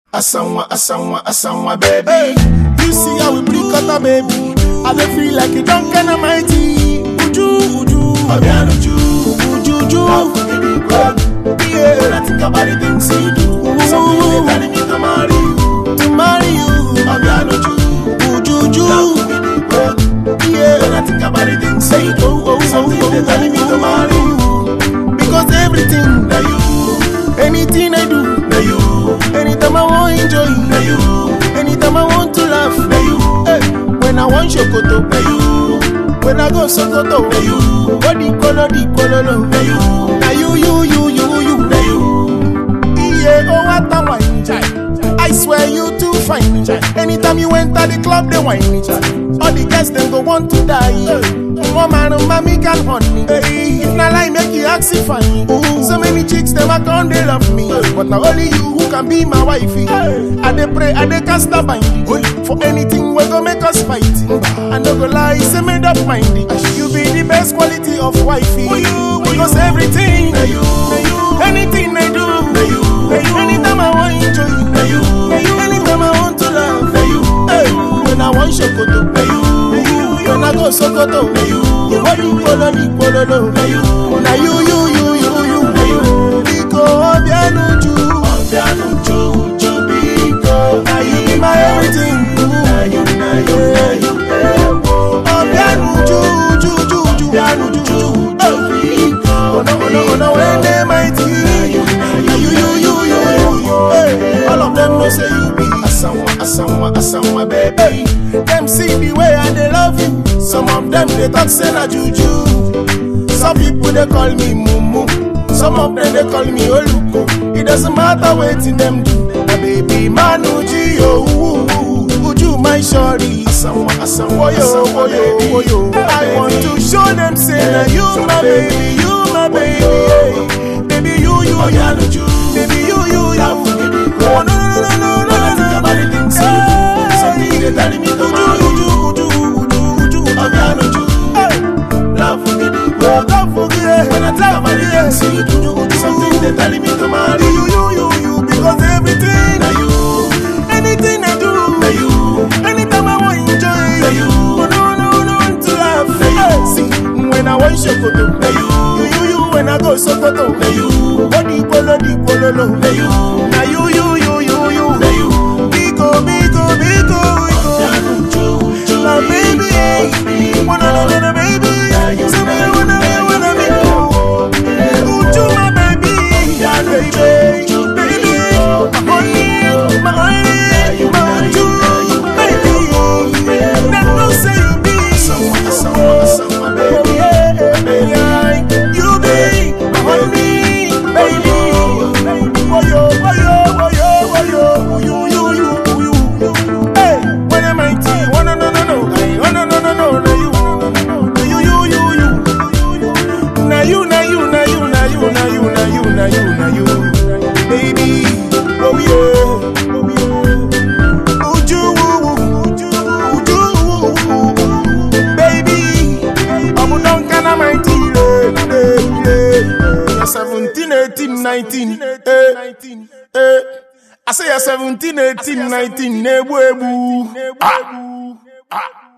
Asanwa, baby. Hey, you see how we break out, baby. I dey feel like a drunken and mighty. Uju, Obiano Uju. Yeah, when I think about the things you do, some people they telling me to marry you. Obiano Uju. Yeah, when I think about the things you do, some people they telling me to marry you. Because everything Now you, anything I do, now you, anytime I want enjoy, now you, anytime I want to laugh, now you, hey, when I want Shokoto, now you, when I go Sokoto, now you, what the color, now you, now you, now you. yeah, oh what a wine, I swear you too fine. Anytime you enter the club, they whine it. All the guests them go want to die. Mama and mommy can hunt me. If not lie, make you ask if I. So many chicks them a gone, they love me, but now only you who can be my wifey. I dey pray, I dey cast a bind for anything we go make us fight. I no go lie, say made up mind. You be the best quality of wifey. Because everything, anything I do, anytime I want enjoy, anytime I want to love, when I want Shokoto, when I go Sokoto, you want the pololo, now you, Biko Obiano Ju, Biko, now you be my everything, now you, Obiano Ju, oh no, when they mighty, now you, hey, all of them know say you be Asanwa, baby. Them see the way I they love you. Some of them they talk say na juju. Some people they call me mumu. Some of them they call me oluko. It doesn't matter what in them do. My baby Manuji, Uju my shorty. Asanwa, Woyo. I want to show them say na you my baby, hey. Baby you, Obiano Ju, baby you. Oh No. They telling me to marry you. Obiano Ju, love forget. When I think about the things you do, something they telling me to marry you. Because everything, now you, anything I do, now you, anytime I want enjoy, now you, no to laugh. now you, See, when I want Shokoto, now you, when I go Sokoto, now you, what the pololo, now you, now you, now you. Biko, my baby, wanna baby, so me wanna be, Uju my baby, baby, my honey, Uju, baby, them no say you be, Asanwa, baby. you be my honey, baby, woyo, you. Hey, when am I tea? Now you, baby, oh yeah, Uju, baby, I'm done kind of mighty, 17, 18, 19, I say 17, 18, 19, nebu.